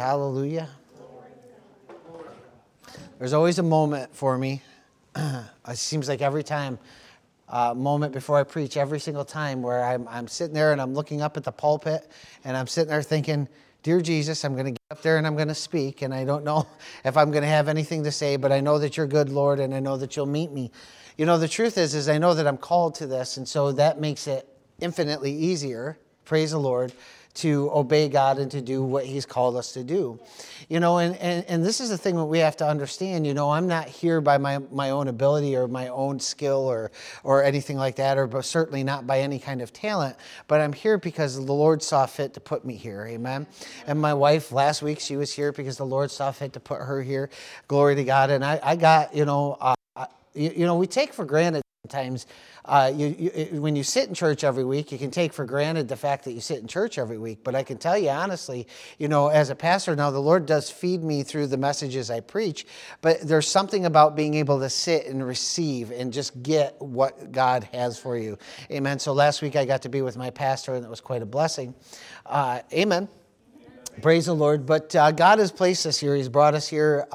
Hallelujah. There's always a moment for me. It seems like every time, moment before I preach, every single time where I'm sitting there and I'm looking up at the pulpit and I'm sitting there thinking, Dear Jesus, I'm going to get up there and I'm going to speak, and I don't know if I'm going to have anything to say, but I know that you're good, Lord, and I know that you'll meet me. You know, the truth is I know that I'm called to this, and so that makes it infinitely easier, praise the Lord, to obey God and to do what He's called us to do. You know, and this is the thing that we have to understand. You know, I'm not here by my own ability or my own skill or anything like that, or but certainly not by any kind of talent, but I'm here because the Lord saw fit to put me here, amen? And my wife, last week, she was here because the Lord saw fit to put her here. Glory to God. And I got, we take for granted sometimes, when you sit in church every week, you can take for granted the fact that you sit in church every week. But I can tell you honestly, you know, as a pastor now, the Lord does feed me through the messages I preach. But there's something about being able to sit and receive and just get what God has for you. Amen. So last week I got to be with my pastor, and it was quite a blessing. Amen. Praise the Lord. But God has placed us here. He's brought us here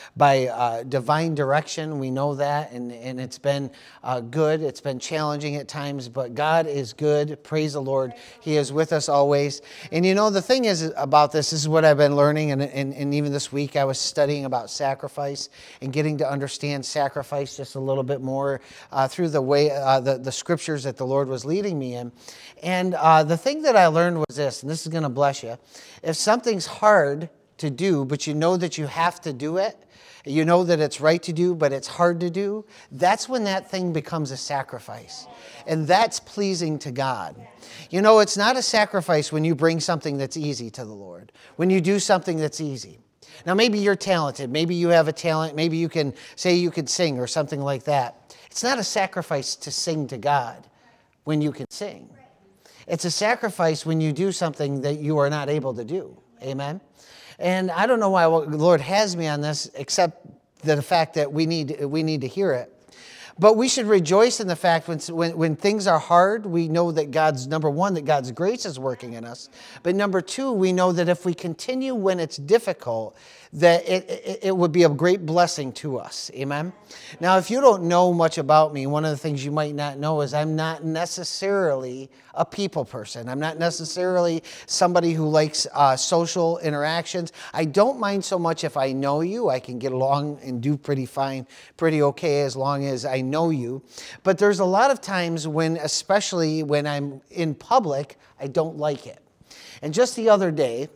by divine direction. We know that. And it's been good. It's been challenging at times. But God is good. Praise the Lord. He is with us always. And you know, the thing is about this is what I've been learning. And even this week I was studying about sacrifice and getting to understand sacrifice just a little bit more through the way, the scriptures that the Lord was leading me in. And the thing that I learned was this, and this is going to bless you. If something's hard to do, but you know that you have to do it, you know that it's right to do, but it's hard to do, that's when that thing becomes a sacrifice. And that's pleasing to God. You know, it's not a sacrifice when you bring something that's easy to the Lord, when you do something that's easy. Now, maybe you're talented. Maybe you have a talent. Maybe you can say you could sing or something like that. It's not a sacrifice to sing to God when you can sing. It's a sacrifice when you do something that you are not able to do. Amen? And I don't know why the Lord has me on this, except the fact that we need to hear it. But we should rejoice in the fact when things are hard, we know that number one, that God's grace is working in us. But number two, we know that if we continue when it's difficult, that it would be a great blessing to us. Amen? Now, if you don't know much about me, one of the things you might not know is I'm not necessarily a people person. I'm not necessarily somebody who likes social interactions. I don't mind so much if I know you. I can get along and do pretty fine, pretty okay as long as I know you. But there's a lot of times when, especially when I'm in public, I don't like it. And just the other day,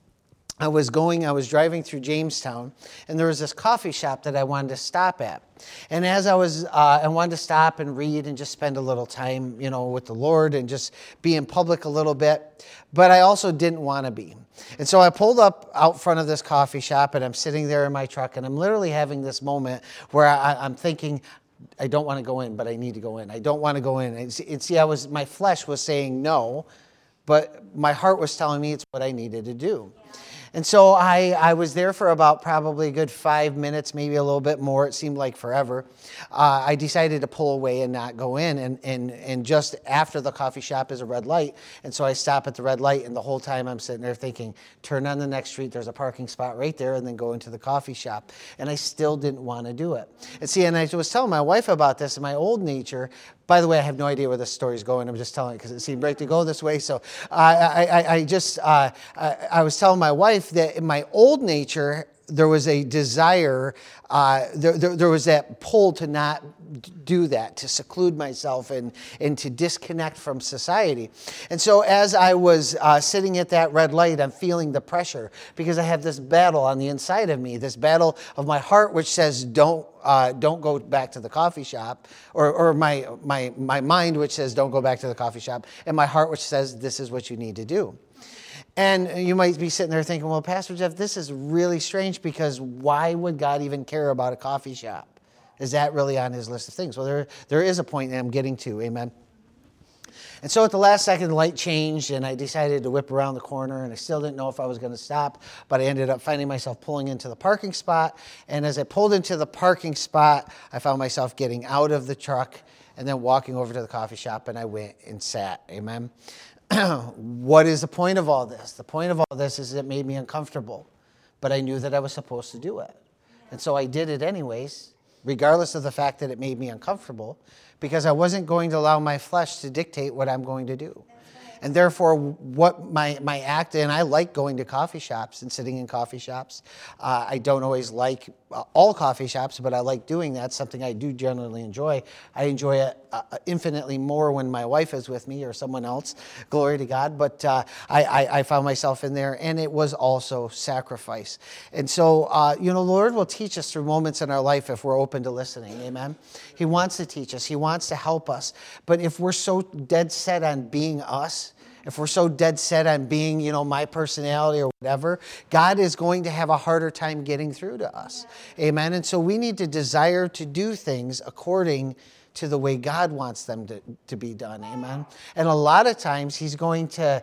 I was driving through Jamestown, and there was this coffee shop that I wanted to stop at. And as I wanted to stop and read and just spend a little time, you know, with the Lord and just be in public a little bit. But I also didn't want to be. And so I pulled up out front of this coffee shop, and I'm sitting there in my truck, and I'm literally having this moment where I'm thinking, I don't want to go in, but I need to go in. I don't want to go in. And see, my flesh was saying no, but my heart was telling me it's what I needed to do. And so I was there for about probably a good 5 minutes, maybe a little bit more. It seemed like forever. I decided to pull away and not go in. And just after the coffee shop is a red light. And so I stop at the red light. And the whole time I'm sitting there thinking, turn on the next street. There's a parking spot right there. And then go into the coffee shop. And I still didn't want to do it. And see, and I was telling my wife about this. And my old nature, by the way, I have no idea where this story's going. I'm just telling it because it seemed right to go this way. So I was telling my wife that in my old nature, there was a desire, there was that pull to not do that, to seclude myself and to disconnect from society. And so as I was sitting at that red light, I'm feeling the pressure because I have this battle on the inside of me, this battle of my heart which says don't go back to the coffee shop, or my mind which says don't go back to the coffee shop, and my heart which says this is what you need to do. And you might be sitting there thinking, well, Pastor Jeff, this is really strange because why would God even care about a coffee shop? Is that really on his list of things? Well, there is a point that I'm getting to, amen? And so at the last second, the light changed, and I decided to whip around the corner, and I still didn't know if I was going to stop, but I ended up finding myself pulling into the parking spot. And as I pulled into the parking spot, I found myself getting out of the truck and then walking over to the coffee shop, and I went and sat, amen? What is the point of all this? The point of all this is it made me uncomfortable. but I knew that I was supposed to do it. And so I did it anyways, regardless of the fact that it made me uncomfortable, because I wasn't going to allow my flesh to dictate what I'm going to do. And therefore, what my act, and I like going to coffee shops and sitting in coffee shops. I don't always like all coffee shops, but I like doing that. It's something I do generally enjoy. I enjoy it infinitely more when my wife is with me or someone else. Glory to God. But I found myself in there, and it was also sacrifice. And so, the Lord will teach us through moments in our life if we're open to listening. Amen. He wants to teach us. He wants to help us. But if we're so dead set on being us, if we're so dead set on being, my personality or whatever, God is going to have a harder time getting through to us. Amen. And so we need to desire to do things according to the way God wants them to be done. Amen. And a lot of times he's going to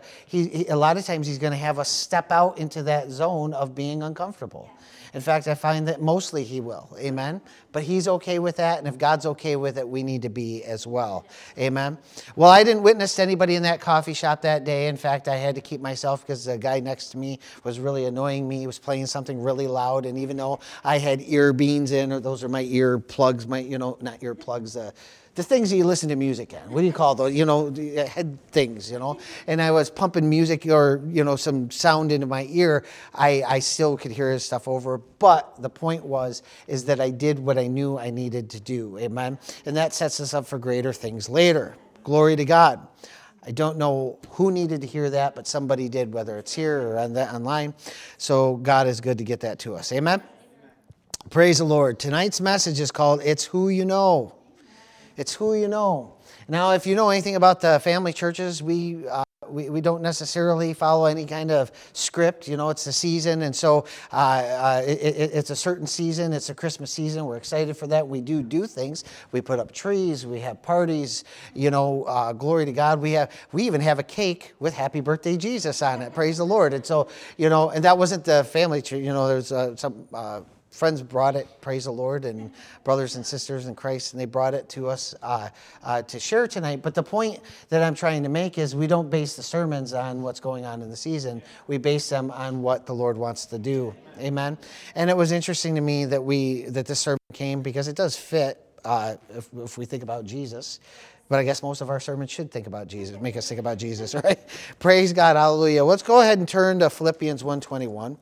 have us step out into that zone of being uncomfortable. In fact, I find that mostly he will. Amen. But he's okay with that. And if God's okay with it, we need to be as well. Amen. Well, I didn't witness anybody in that coffee shop that day. In fact, I had to keep myself because the guy next to me was really annoying me. He was playing something really loud. And even though I had ear beans in, or those are my ear plugs, not ear plugs, the things that you listen to music in. What do you call those? The head things, And I was pumping music or, some sound into my ear. I still could hear his stuff over. But the point is that I did what I knew I needed to do. Amen. And that sets us up for greater things later. Glory to God. I don't know who needed to hear that, but somebody did, whether it's here or online. So God is good to get that to us. Amen. Praise the Lord. Tonight's message is called It's Who You Know. It's who you know. Now, if you know anything about the family churches, we don't necessarily follow any kind of script. It's the season, and so it's a certain season. It's a Christmas season. We're excited for that. We do things. We put up trees. We have parties. Glory to God. We even have a cake with Happy Birthday Jesus on it. Praise the Lord. And so and that wasn't the family church. There's some. Friends brought it, praise the Lord, and brothers and sisters in Christ, and they brought it to us to share tonight. But the point that I'm trying to make is we don't base the sermons on what's going on in the season. We base them on what the Lord wants to do. Amen. And it was interesting to me that this sermon came because it does fit if we think about Jesus. But I guess most of our sermons should think about Jesus, make us think about Jesus, right? Praise God, hallelujah. Let's go ahead and turn to Philippians 1:21.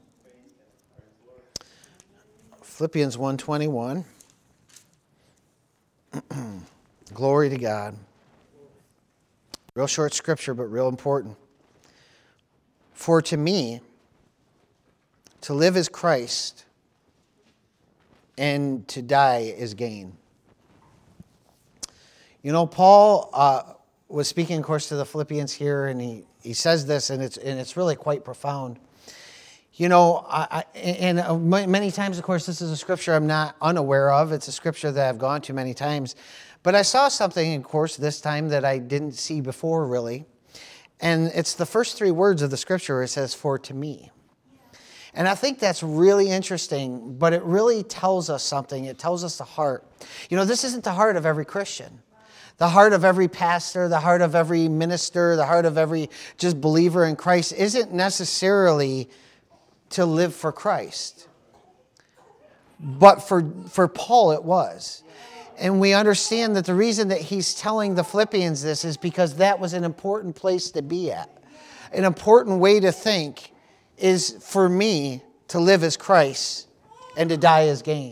Philippians 1:21. Glory to God. Real short scripture, but real important. For to me, to live is Christ, and to die is gain. Paul was speaking, of course, to the Philippians here, and he says this, and it's really quite profound. Many times, of course, this is a scripture I'm not unaware of. It's a scripture that I've gone to many times. But I saw something, of course, this time that I didn't see before, really. And it's the first three words of the scripture where it says, for to me. And I think that's really interesting, but it really tells us something. It tells us the heart. This isn't the heart of every Christian. The heart of every pastor, the heart of every minister, the heart of every just believer in Christ isn't necessarily to live for Christ. But for Paul it was. And we understand that the reason that he's telling the Philippians this is because that was an important place to be at. An important way to think is for me to live as Christ and to die as gain.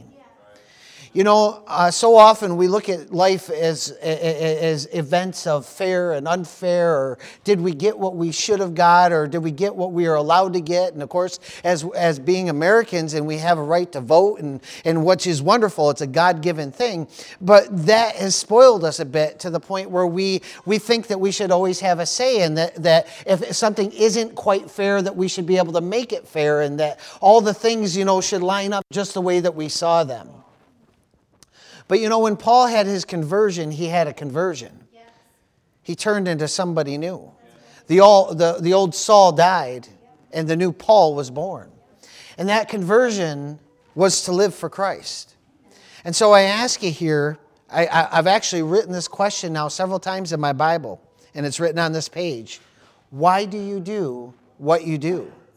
So often we look at life as events of fair and unfair, or did we get what we should have got, or did we get what we are allowed to get? And of course, as being Americans, and we have a right to vote, and which is wonderful, it's a God-given thing. But that has spoiled us a bit to the point where we think that we should always have a say, and that if something isn't quite fair, that we should be able to make it fair, and that all the things, should line up just the way that we saw them. But when Paul had his conversion, he had a conversion. Yes. He turned into somebody new. Yes. The old Saul died, and the new Paul was born. And that conversion was to live for Christ. And so I ask you here, I've actually written this question now several times in my Bible, and it's written on this page. Why do you do what you do?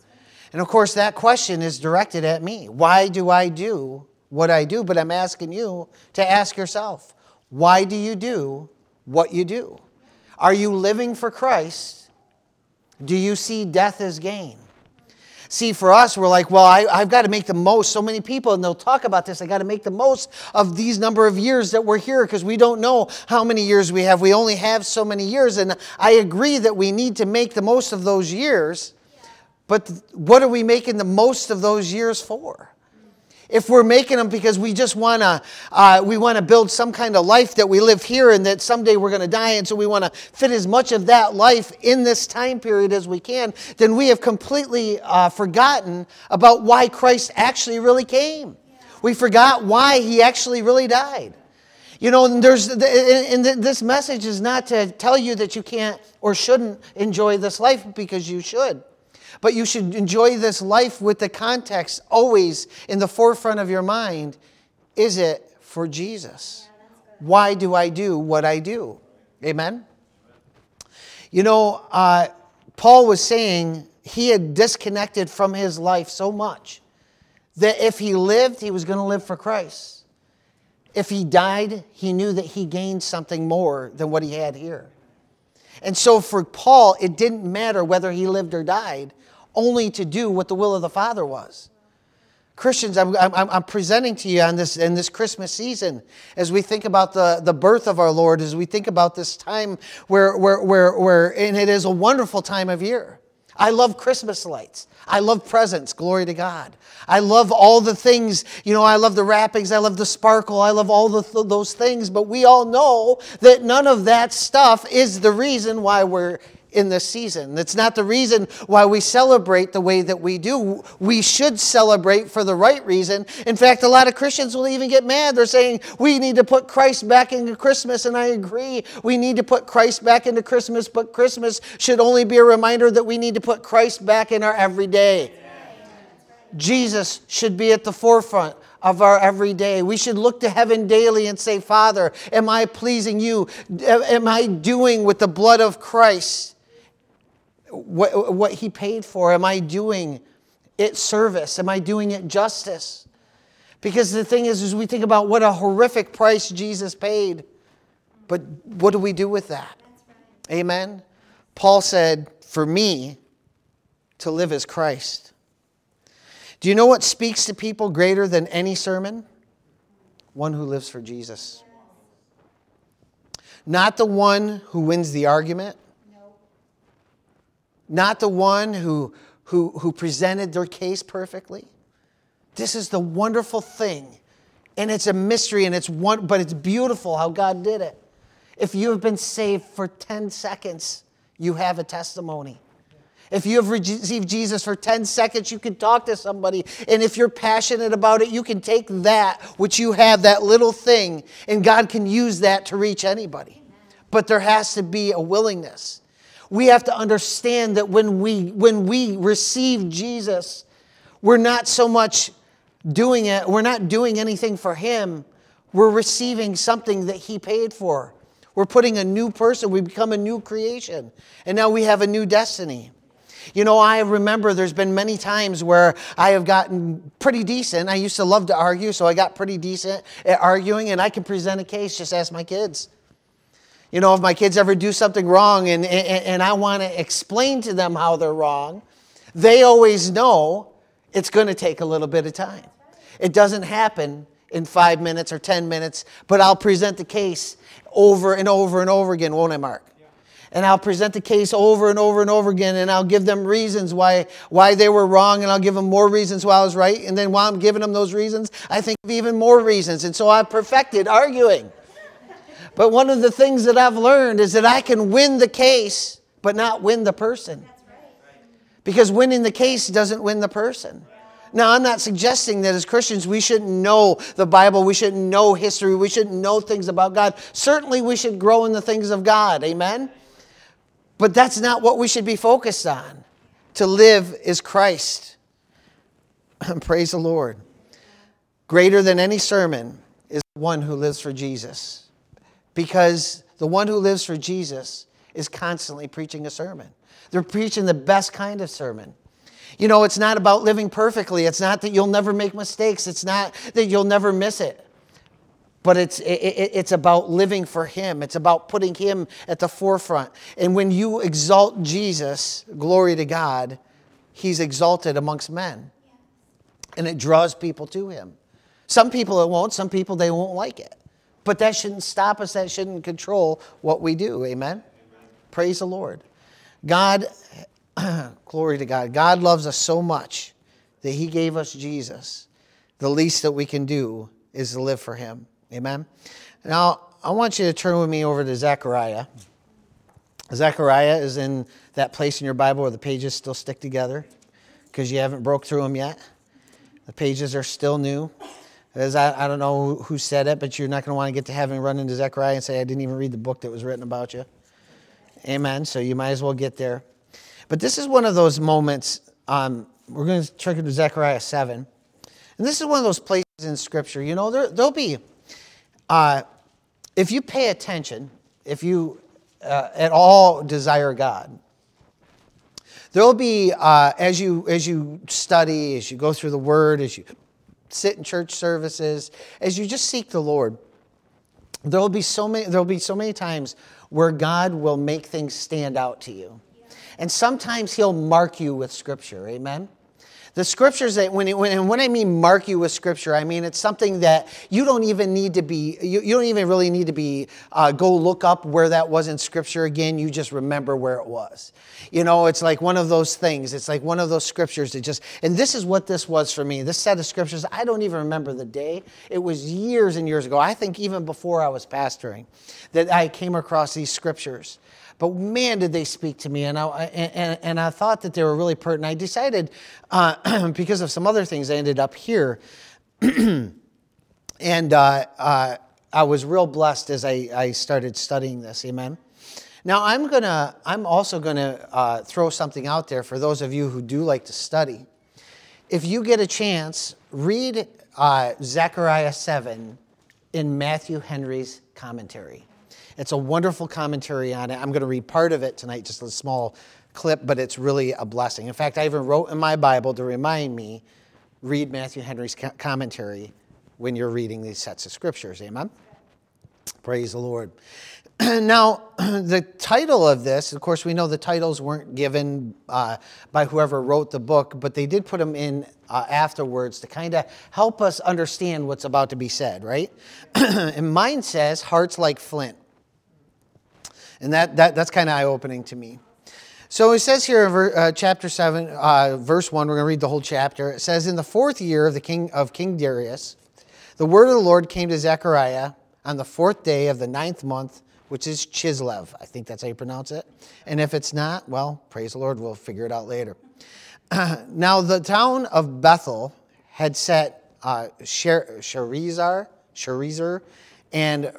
And of course, that question is directed at me. Why do I do what I do? But I'm asking you to ask yourself, why do you do what you do? Are you living for Christ? Do you see death as gain? See, for us, we're like, well, I've got to make the most. So many people, and they'll talk about this, I got to make the most of these number of years that we're here because we don't know how many years we have. We only have so many years. And I agree that we need to make the most of those years. But what are we making the most of those years for? If we're making them because we just want to build some kind of life that we live here and that someday we're going to die, and so we want to fit as much of that life in this time period as we can, then we have completely forgotten about why Christ actually really came. We forgot why he actually really died. You know, and this message is not to tell you that you can't or shouldn't enjoy this life, because you should. But you should enjoy this life with the context always in the forefront of your mind. Is it for Jesus? Why do I do what I do? Amen? You know, Paul was saying he had disconnected from his life so much that if he lived, he was going to live for Christ. If he died, he knew that he gained something more than what he had here. And so for Paul, it didn't matter whether he lived or died, only to do what the will of the Father was. Christians, I'm presenting to you in this Christmas season, as we think about the birth of our Lord, as we think about this time where and it is a wonderful time of year. I love Christmas lights. I love presents. Glory to God. I love all the things. You know, I love the wrappings. I love the sparkle. I love all those things. But we all know that none of that stuff is the reason why we're in this season. It's not the reason why we celebrate the way that we do. We should celebrate for the right reason. In fact, a lot of Christians will even get mad. They're saying, we need to put Christ back into Christmas. And I agree. We need to put Christ back into Christmas. But Christmas should only be a reminder that we need to put Christ back in our everyday. Jesus should be at the forefront of our everyday. We should look to heaven daily and say, Father, am I pleasing you? Am I doing with the blood of Christ what he paid for? Am I doing it service? Am I doing it justice? Because the thing is we think about what a horrific price Jesus paid. But what do we do with that? Right. Amen? Paul said, for me, to live is Christ. Do you know what speaks to people greater than any sermon? One who lives for Jesus. Not the one who wins the argument. Not the one who presented their case perfectly. This is the wonderful thing. And it's a mystery, and but it's beautiful how God did it. If you have been saved for 10 seconds, you have a testimony. If you have received Jesus for 10 seconds, you can talk to somebody. And if you're passionate about it, you can take that which you have, that little thing, and God can use that to reach anybody. But there has to be a willingness. We have to understand that when we receive Jesus, we're not so much doing it, we're not doing anything for him. We're receiving something that he paid for. We're putting a new person, we become a new creation. And now we have a new destiny. You know, I remember there's been many times where I have gotten pretty decent. I used to love to argue, so I got pretty decent at arguing, and I can present a case. Just ask my kids. You know, if my kids ever do something wrong and I want to explain to them how they're wrong, they always know it's going to take a little bit of time. It doesn't happen in 5 minutes or 10 minutes, but I'll present the case over and over and over again, won't I, Mark? And I'll present the case over and over and over again, and I'll give them reasons why they were wrong, and I'll give them more reasons why I was right. And then while I'm giving them those reasons, I think of even more reasons. And so I've perfected arguing. But one of the things that I've learned is that I can win the case, but not win the person. Because winning the case doesn't win the person. Now, I'm not suggesting that as Christians we shouldn't know the Bible, we shouldn't know history, we shouldn't know things about God. Certainly we should grow in the things of God, amen? But that's not what we should be focused on. To live is Christ. Praise the Lord. Greater than any sermon is the one who lives for Jesus. Because the one who lives for Jesus is constantly preaching a sermon. They're preaching the best kind of sermon. You know, it's not about living perfectly. It's not that you'll never make mistakes. It's not that you'll never miss it. But it's about living for Him. It's about putting Him at the forefront. And when you exalt Jesus, glory to God, He's exalted amongst men. And it draws people to Him. Some people it won't. Some people, they won't like it. But that shouldn't stop us. That shouldn't control what we do. Amen? Amen. Praise the Lord. God, glory to God. God loves us so much that He gave us Jesus. The least that we can do is to live for Him. Amen? Now, I want you to turn with me over to Zechariah. Zechariah is in that place in your Bible where the pages still stick together because you haven't broke through them yet. The pages are still new. As I don't know who said it, but you're not going to want to get to heaven and run into Zechariah and say, I didn't even read the book that was written about you. Amen. So you might as well get there. But this is one of those moments. We're going to turn to Zechariah 7. And this is one of those places in Scripture. You know, there'll be, if you pay attention, if you at all desire God, there'll be, as you study, as you go through the Word, as you sit in church services, as you just seek the Lord, there'll be so many times where God will make things stand out to you. And sometimes He'll mark you with Scripture. Amen? The Scriptures, that when I mean mark you with Scripture, I mean it's something that you don't even need to be, you don't even really need to be, go look up where that was in Scripture again. You just remember where it was. You know, it's like one of those things. It's like one of those Scriptures that just, and this is what this was for me. This set of Scriptures, I don't even remember the day. It was years and years ago. I think even before I was pastoring that I came across these Scriptures. But man, did they speak to me, and I thought that they were really pertinent. I decided, because of some other things, I ended up here, and I was real blessed as I started studying this. Amen. Now I'm also gonna throw something out there for those of you who do like to study. If you get a chance, read Zechariah 7 in Matthew Henry's commentary. It's a wonderful commentary on it. I'm going to read part of it tonight, just a small clip, but it's really a blessing. In fact, I even wrote in my Bible to remind me, read Matthew Henry's commentary when you're reading these sets of Scriptures. Amen? Praise the Lord. Now, the title of this, of course, we know the titles weren't given by whoever wrote the book, but they did put them in afterwards to kind of help us understand what's about to be said, right? And mine says, Hearts Like Flint. And that's kind of eye-opening to me. So it says here in chapter 7, verse 1, we're going to read the whole chapter. It says, In the 4th year of King Darius, the word of the Lord came to Zechariah on the 4th day of the 9th month, which is Chislev. I think that's how you pronounce it. And if it's not, well, praise the Lord, we'll figure it out later. Now the town of Bethel had set Sharezer and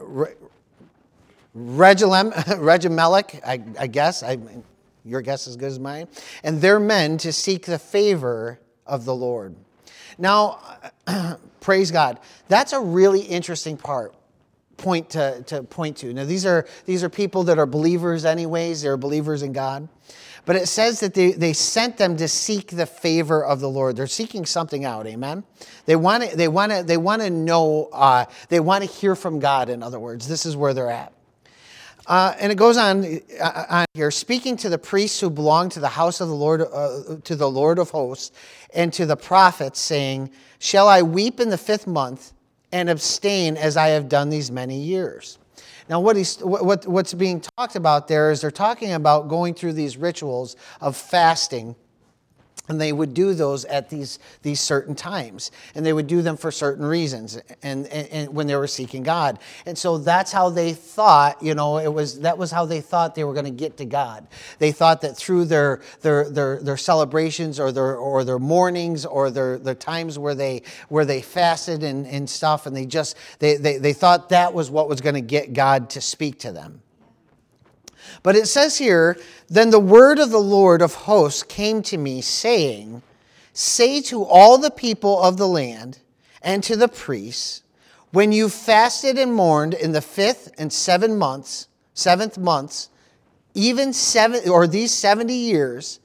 Regimelech, I guess, your guess is as good as mine, and their men to seek the favor of the Lord. Now, praise God. That's a really interesting point to point to. Now, these are people that are believers anyways. They're believers in God. But it says that they sent them to seek the favor of the Lord. They're seeking something out. Amen. They want to know. They want to hear from God. In other words, this is where they're at. And it goes on here, speaking to the priests who belong to the house of the Lord, to the Lord of hosts, and to the prophets, saying, Shall I weep in the 5th month and abstain as I have done these many years? Now, what's being talked about there is they're talking about going through these rituals of fasting. And they would do those at these certain times. And they would do them for certain reasons and when they were seeking God. And so that's how they thought, that was how they thought they were going to get to God. They thought that through their celebrations or their mornings or their times where they fasted and stuff, and they thought that was what was going to get God to speak to them. But it says here, Then the word of the Lord of hosts came to me, saying, Say to all the people of the land and to the priests, when you fasted and mourned in the 5th and 7th months, even these 70 years,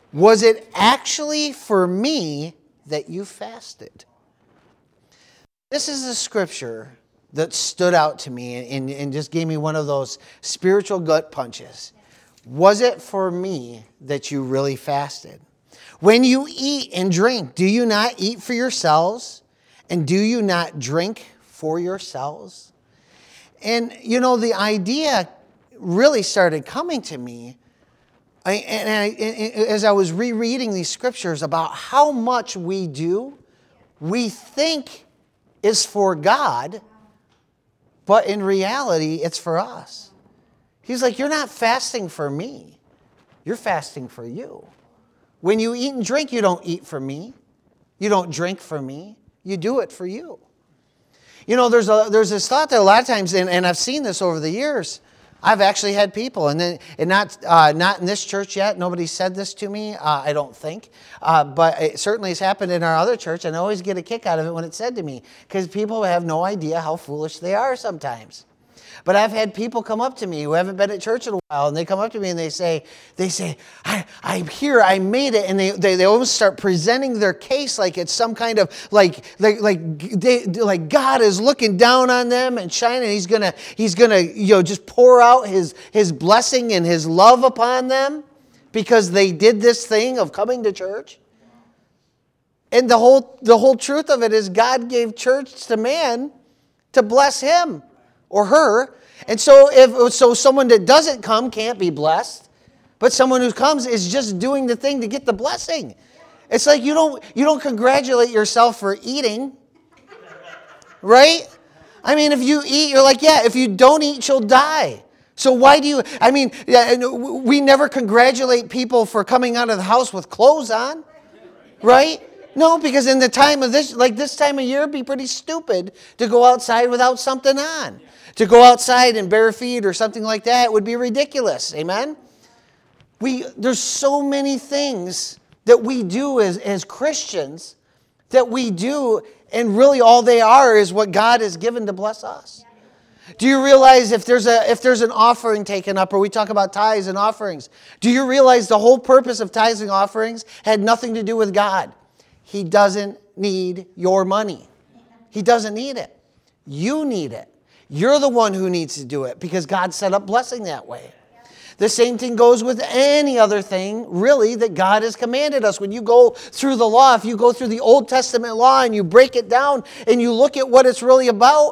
Was it actually for me that you fasted? This is a scripture that stood out to me and just gave me one of those spiritual gut punches. Was it for me that you really fasted? When you eat and drink, do you not eat for yourselves? And do you not drink for yourselves? And, the idea really started coming to me as I was rereading these scriptures about how much we think is for God, but in reality, it's for us. He's like, you're not fasting for me. You're fasting for you. When you eat and drink, you don't eat for me. You don't drink for me. You do it for you. There's this thought that a lot of times, and I've seen this over the years, I've actually had people, and not in this church yet. Nobody said this to me, I don't think. But it certainly has happened in our other church, and I always get a kick out of it when it's said to me, because people have no idea how foolish they are sometimes. But I've had people come up to me who haven't been at church in a while, and they come up to me and they say, I'm here, I made it, and they almost start presenting their case like it's some kind of like God is looking down on them and shining. He's gonna just pour out his blessing and his love upon them because they did this thing of coming to church. And the whole truth of it is God gave church to man to bless him or her. And so someone that doesn't come can't be blessed, but someone who comes is just doing the thing to get the blessing. It's like you don't congratulate yourself for eating, right? I mean, if you eat, you're like, yeah, if you don't eat, you'll die. So why do you, we never congratulate people for coming out of the house with clothes on, right? No, because in the time of this time of year, it'd be pretty stupid to go outside without something on. To go outside in bare feet or something like that would be ridiculous. Amen? There's so many things that we do as Christians that we do, and really all they are is what God has given to bless us. Do you realize if there's an offering taken up, or we talk about tithes and offerings, do you realize the whole purpose of tithes and offerings had nothing to do with God? He doesn't need your money. He doesn't need it. You need it. You're the one who needs to do it because God set up blessing that way. The same thing goes with any other thing, really, that God has commanded us. When you go through the law, if you go through the Old Testament law and you break it down and you look at what it's really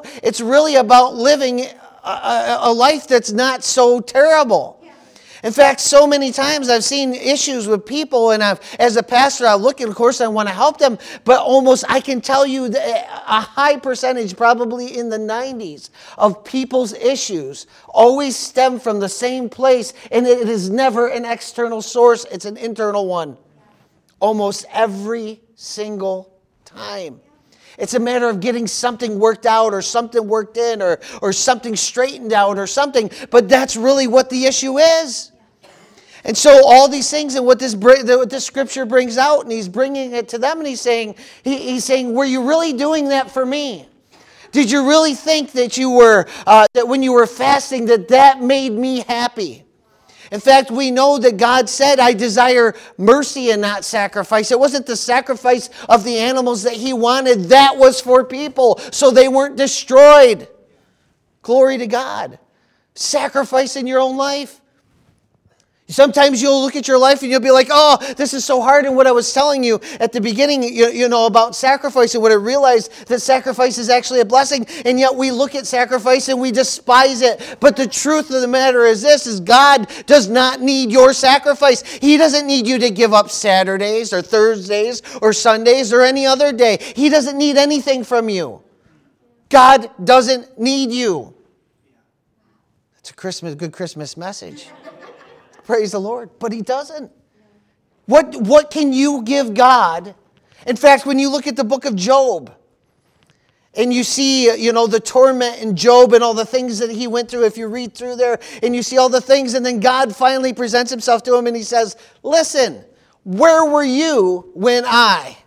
about living a life that's not so terrible. In fact, so many times I've seen issues with people, and as a pastor, I look and of course I want to help them, but almost I can tell you a high percentage, probably in the 90s, of people's issues always stem from the same place, and it is never an external source, it's an internal one. Almost every single time. It's a matter of getting something worked out or something worked in or something straightened out or something, but that's really what the issue is. And so all these things and what this scripture brings out, and he's bringing it to them, and he's saying, were you really doing that for me? Did you really think that you were that when you were fasting that made me happy? In fact, we know that God said, I desire mercy and not sacrifice. It wasn't the sacrifice of the animals that he wanted. That was for people, so they weren't destroyed. Glory to God. Sacrifice in your own life. Sometimes you'll look at your life and you'll be like, oh, this is so hard. And what I was telling you at the beginning, about sacrifice, and what I realized that sacrifice is actually a blessing. And yet we look at sacrifice and we despise it. But the truth of the matter is this, is God does not need your sacrifice. He doesn't need you to give up Saturdays or Thursdays or Sundays or any other day. He doesn't need anything from you. God doesn't need you. It's a good Christmas message. Praise the Lord. But he doesn't. What can you give God? In fact, when you look at the book of Job, and you see, the torment in Job and all the things that he went through, if you read through there, and you see all the things, and then God finally presents himself to him, and he says, listen, where were you when I...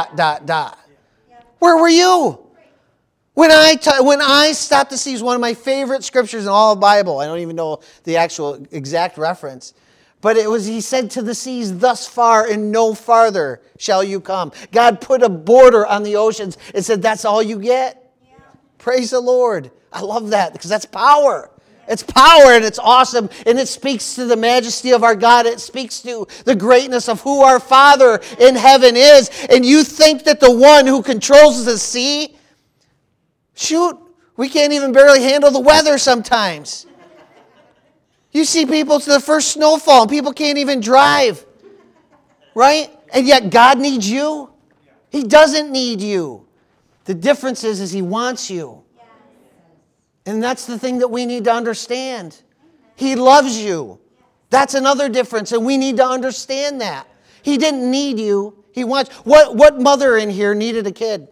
Where were you? When I stopped to see, is one of my favorite scriptures in all of the Bible. I don't even know the actual exact reference. But he said to the seas, thus far and no farther shall you come. God put a border on the oceans and said, that's all you get. Yeah. Praise the Lord. I love that because that's power. It's power and it's awesome. And it speaks to the majesty of our God. It speaks to the greatness of who our Father in heaven is. And you think that the one who controls the sea, shoot, we can't even barely handle the weather sometimes. You see people to the first snowfall and people can't even drive. Right? And yet God needs you. He doesn't need you. The difference is he wants you. And that's the thing that we need to understand. He loves you. That's another difference, and we need to understand that. He didn't need you. He wants. What mother in here needed a kid?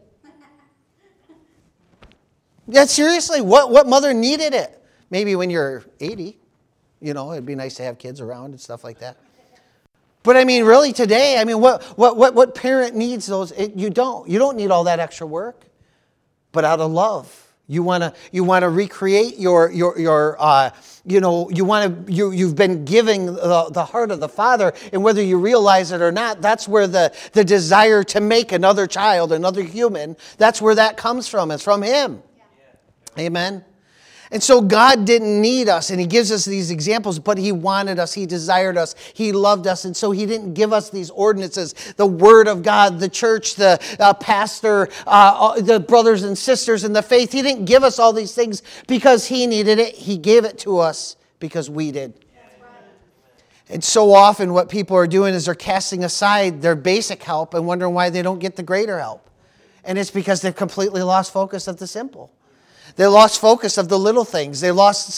Yeah, seriously, what mother needed it? Maybe when you're 80, it'd be nice to have kids around and stuff like that. But I mean, really today, I mean, what parent needs those? You don't. You don't need all that extra work, but out of love. You want to recreate you've been giving the heart of the Father, and whether you realize it or not, that's where the desire to make another child, another human, that's where that comes from. It's from Him. Yeah. Amen. And so God didn't need us, and He gives us these examples, but He wanted us, He desired us, He loved us, and so He didn't give us these ordinances, the Word of God, the church, the pastor, the brothers and sisters in the faith. He didn't give us all these things because He needed it. He gave it to us because we did. And so often what people are doing is they're casting aside their basic help and wondering why they don't get the greater help. And it's because they've completely lost focus of the simple. They lost focus of the little things. They lost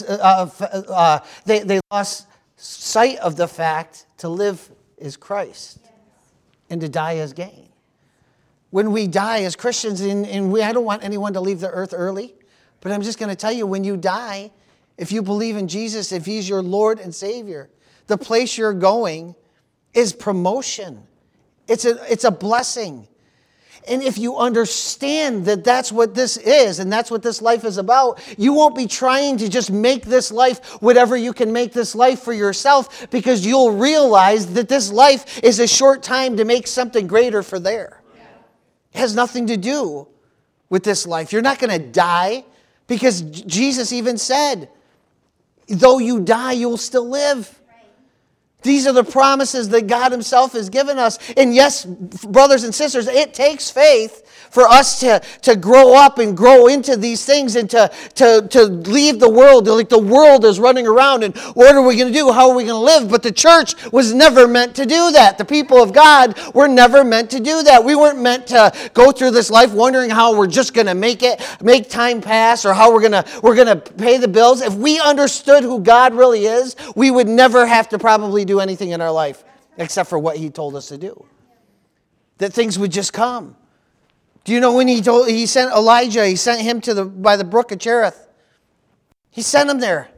they lost sight of the fact to live is Christ and to die is gain. When we die as Christians, I don't want anyone to leave the earth early, but I'm just going to tell you, when you die, if you believe in Jesus, if He's your Lord and Savior, the place you're going is promotion. It's a blessing. And if you understand that that's what this is and that's what this life is about, you won't be trying to just make this life whatever you can make this life for yourself, because you'll realize that this life is a short time to make something greater for there. It has nothing to do with this life. You're not going to die, because Jesus even said, though you die, you will still live. These are the promises that God Himself has given us. And yes, brothers and sisters, it takes faith for us to grow up and grow into these things and to leave the world. Like the world is running around, and what are we going to do? How are we going to live? But the church was never meant to do that. The people of God were never meant to do that. We weren't meant to go through this life wondering how we're just going to make time pass, or how we're going to pay the bills. If we understood who God really is, we would never have to probably do anything in our life except for what He told us to do. That things would just come. Do you know when He sent Elijah, He sent him by the brook of Cherith. He sent him there.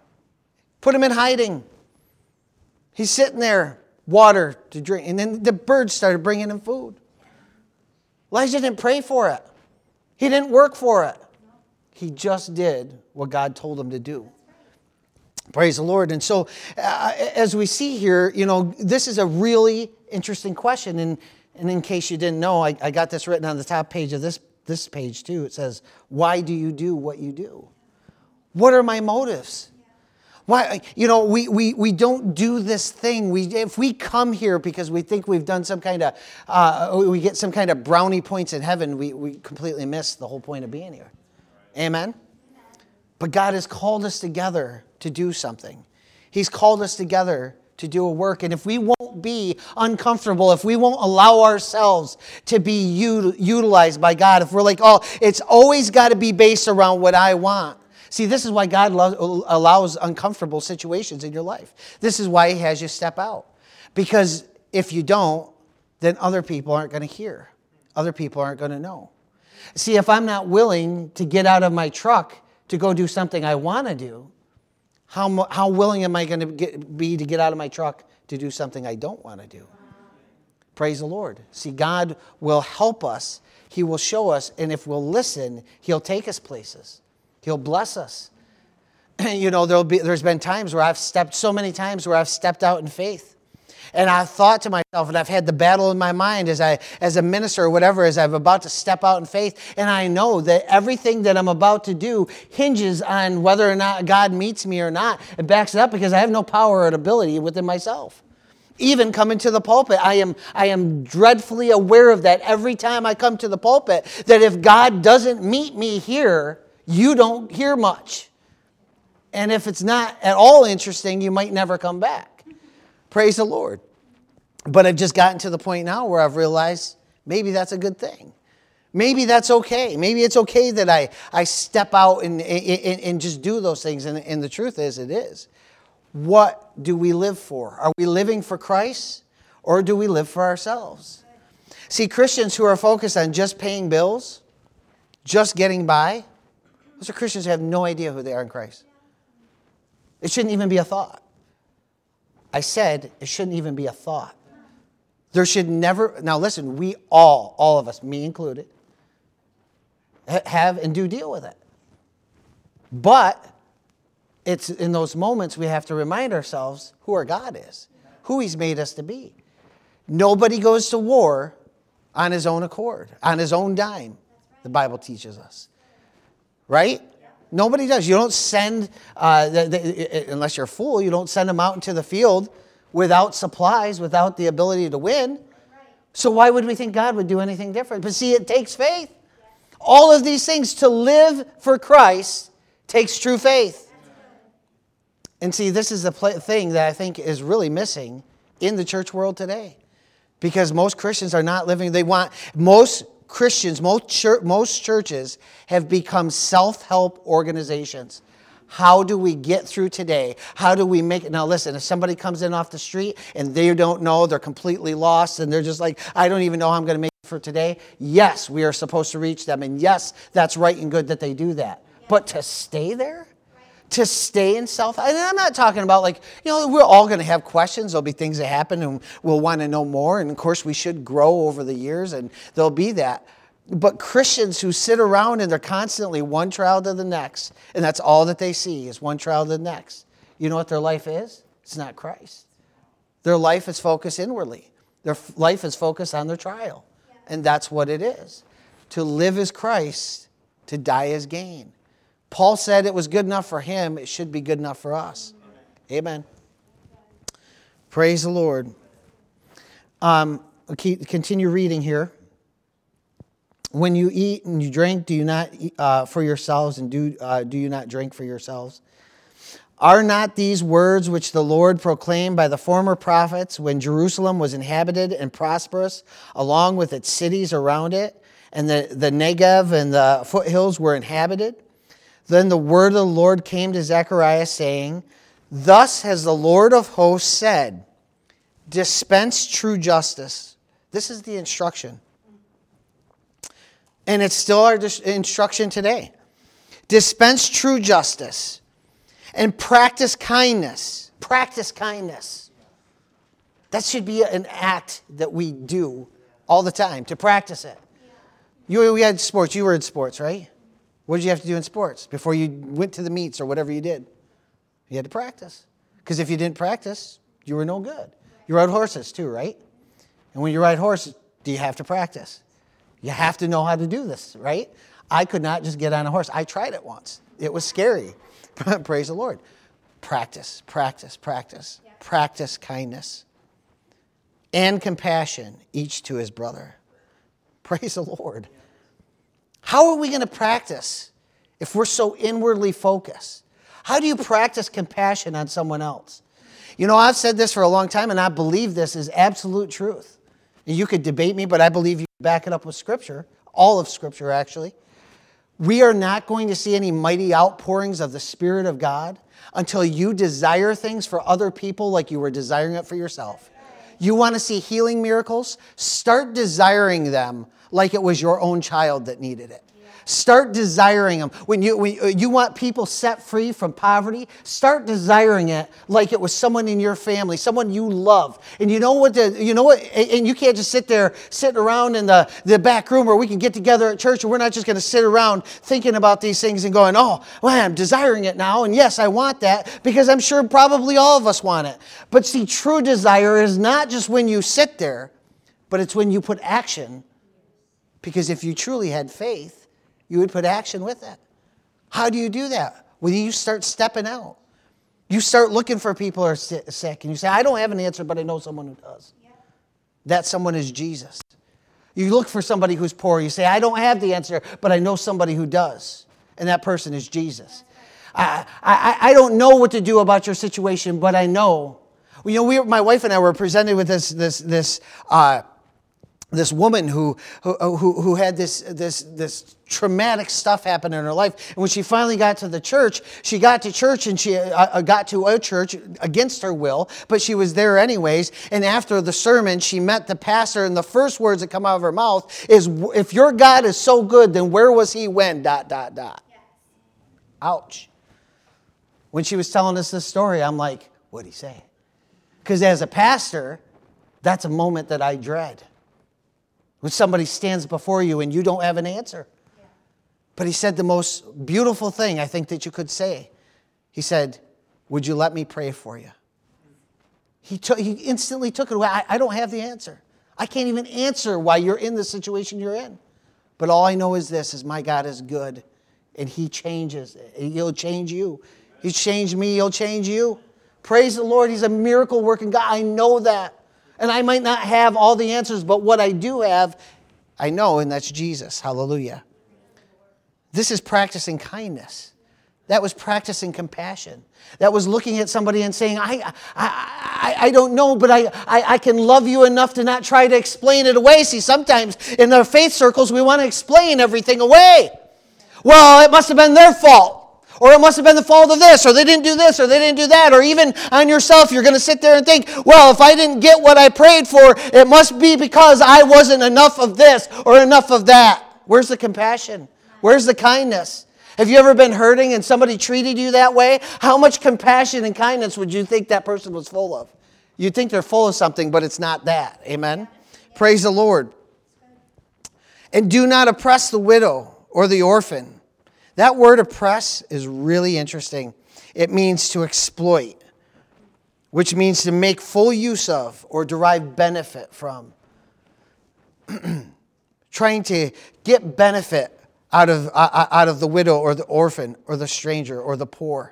Put him in hiding. He's sitting there, water to drink. And then the birds started bringing him food. Elijah didn't pray for it. He didn't work for it. He just did what God told him to do. Praise the Lord. And so as we see here, this is a really interesting question. And in case you didn't know, I got this written on the top page of this page too. It says, why do you do what you do? What are my motives? Why, we don't do this thing. If we come here because we think we've done some kind of, we get some kind of brownie points in heaven, we completely miss the whole point of being here. Amen? But God has called us together to do something. He's called us together to do a work. And if we won't be uncomfortable, if we won't allow ourselves to be utilized by God, if we're like, oh, it's always got to be based around what I want. See, this is why God allows uncomfortable situations in your life. This is why He has you step out. Because if you don't, then other people aren't going to hear. Other people aren't going to know. See, if I'm not willing to get out of my truck to go do something I want to do, how willing am I going to be to get out of my truck to do something I don't want to do? Praise the Lord. See, God will help us. He will show us. And if we'll listen, He'll take us places. He'll bless us. there's been times where so many times where I've stepped out in faith. And I've thought to myself, and I've had the battle in my mind as a minister or whatever, as I'm about to step out in faith. And I know that everything that I'm about to do hinges on whether or not God meets me or not. It backs it up because I have no power or ability within myself. Even coming to the pulpit, I am dreadfully aware of that every time I come to the pulpit, that if God doesn't meet me here, you don't hear much. And if it's not at all interesting, you might never come back. Praise the Lord. But I've just gotten to the point now where I've realized maybe that's a good thing. Maybe that's okay. Maybe it's okay that I step out and just do those things. And the truth is, it is. What do we live for? Are we living for Christ, or do we live for ourselves? See, Christians who are focused on just paying bills, just getting by, those are Christians who have no idea who they are in Christ. It shouldn't even be a thought. I said it shouldn't even be a thought. There should never, now listen, we all of us, me included, have and do deal with it. But it's in those moments we have to remind ourselves who our God is, who He's made us to be. Nobody goes to war on his own accord, on his own dime, the Bible teaches us. Right? Nobody does. You don't send, unless you're a fool, you don't send them out into the field without supplies, without the ability to win. So why would we think God would do anything different? But see, it takes faith. All of these things to live for Christ takes true faith. And see, this is the thing that I think is really missing in the church world today. Because most Christians are not living, most Christians, most churches have become self-help organizations. How do we get through today? How do we make it? Now listen, if somebody comes in off the street and they don't know, they're completely lost, and they're just like, I don't even know how I'm going to make it for today. Yes, we are supposed to reach them. And yes, that's right and good that they do that. But to stay there? To stay in self, and I'm not talking about we're all going to have questions. There'll be things that happen and we'll want to know more. And of course we should grow over the years, and there'll be that. But Christians who sit around and they're constantly one trial to the next, and that's all that they see is one trial to the next. You know what their life is? It's not Christ. Their life is focused inwardly. Their life is focused on their trial. And that's what it is. To live is Christ, to die is gain. Paul said it was good enough for him, it should be good enough for us. Amen. Praise the Lord. Continue reading here. When you eat and you drink, do you not eat for yourselves, and do you not drink for yourselves? Are not these words which the Lord proclaimed by the former prophets when Jerusalem was inhabited and prosperous, along with its cities around it, and the Negev and the foothills were inhabited? Then the word of the Lord came to Zechariah, saying, Thus has the Lord of hosts said, dispense true justice. This is the instruction. And it's still our instruction today. Dispense true justice and practice kindness. Practice kindness. That should be an act that we do all the time, to practice it. We had sports. You were in sports, right? What did you have to do in sports before you went to the meets or whatever you did? You had to practice. Because if you didn't practice, you were no good. You rode horses too, right? And when you ride horses, do you have to practice? You have to know how to do this, right? I could not just get on a horse. I tried it once. It was scary. Praise the Lord. Practice, practice, practice. Yeah. Practice kindness and compassion, each to his brother. Praise the Lord. How are we going to practice if we're so inwardly focused? How do you practice compassion on someone else? You know, I've said this for a long time, and I believe this is absolute truth. And you could debate me, but I believe you back it up with Scripture, all of Scripture, actually. We are not going to see any mighty outpourings of the Spirit of God until you desire things for other people like you were desiring it for yourself. You want to see healing miracles? Start desiring them like it was your own child that needed it. Start desiring them. When you want people set free from poverty, start desiring it like it was someone in your family, someone you love. And you know what? And you can't just sitting around in the back room where we can get together at church, and we're not just going to sit around thinking about these things and going, oh, well, I'm desiring it now, and yes, I want that, because I'm sure probably all of us want it. But see, true desire is not just when you sit there, but it's when you put action. Because if you truly had faith, you would put action with it. How do you do that? Well, you start stepping out. You start looking for people who are sick. And you say, I don't have an answer, but I know someone who does. Yeah. That someone is Jesus. You look for somebody who's poor. You say, I don't have the answer, but I know somebody who does. And that person is Jesus. I don't know what to do about your situation, but I know. My wife and I were presented with this woman who had this traumatic stuff happen in her life. And when she finally got to the church, she got to church and she got to a church against her will, but she was there anyways. And after the sermon, she met the pastor, and the first words that come out of her mouth is, if your God is so good, then where was he when ... Yes. Ouch. When she was telling us this story, I'm like, what'd he say? Because as a pastor, that's a moment that I dread. When somebody stands before you and you don't have an answer. Yeah. But he said the most beautiful thing I think that you could say. He said, would you let me pray for you? He instantly took it away. I don't have the answer. I can't even answer why you're in the situation you're in. But all I know is this, is my God is good. And he changes. He'll change you. He's changed me. He'll change you. Praise the Lord. He's a miracle working God. I know that. And I might not have all the answers, but what I do have, I know, and that's Jesus. Hallelujah. This is practicing kindness. That was practicing compassion. That was looking at somebody and saying, I don't know, but I can love you enough to not try to explain it away. See, sometimes in our faith circles, we want to explain everything away. Well, it must have been their fault. Or it must have been the fault of this, or they didn't do this, or they didn't do that. Or even on yourself, you're going to sit there and think, well, if I didn't get what I prayed for, it must be because I wasn't enough of this or enough of that. Where's the compassion? Where's the kindness? Have you ever been hurting and somebody treated you that way? How much compassion and kindness would you think that person was full of? You'd think they're full of something, but it's not that. Amen? Praise the Lord. And do not oppress the widow or the orphan. That word oppress is really interesting. It means to exploit, which means to make full use of or derive benefit from. Trying to get benefit out of the widow or the orphan or the stranger or the poor.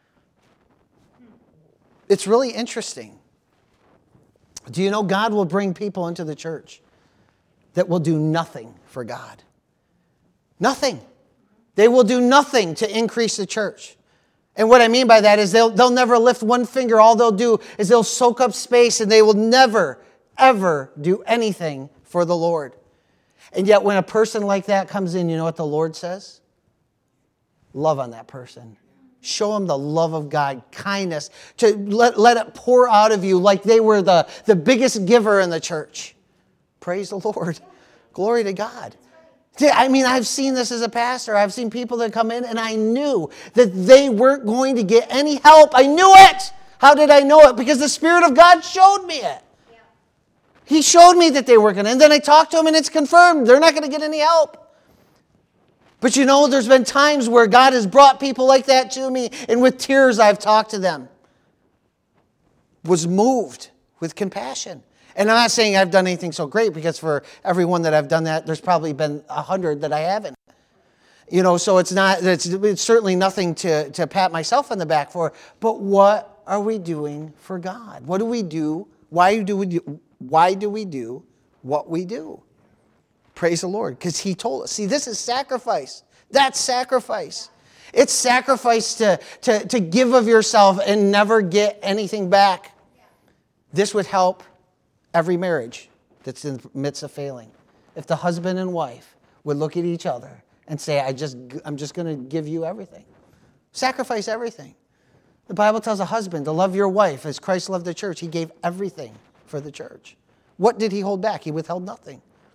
It's really interesting. Do you know God will bring people into the church that will do nothing for God? Nothing. They will do nothing to increase the church. And what I mean by that is they'll never lift one finger. All they'll do is they'll soak up space, and they will never, ever do anything for the Lord. And yet when a person like that comes in, you know what the Lord says? Love on that person. Show them the love of God, kindness, to let it pour out of you like they were the biggest giver in the church. Praise the Lord. Glory to God. I mean, I've seen this as a pastor. I've seen people that come in, and I knew that they weren't going to get any help. I knew it. How did I know it? Because the Spirit of God showed me it. Yeah. He showed me that they weren't going to. And then I talked to them, and it's confirmed. They're not going to get any help. But you know, there's been times where God has brought people like that to me, and with tears I've talked to them. Was moved with compassion. And I'm not saying I've done anything so great, because for everyone that I've done that, there's probably been 100 that I haven't. You know, so it's certainly nothing to pat myself on the back for. But what are we doing for God? What do we do? Why do we do what we do? Praise the Lord, because He told us. See, this is sacrifice. That's sacrifice. It's sacrifice to give of yourself and never get anything back. This would help every marriage that's in the midst of failing. If the husband and wife would look at each other and say, I'm just going to give you everything. Sacrifice everything. The Bible tells a husband to love your wife as Christ loved the church. He gave everything for the church. What did He hold back? He withheld nothing.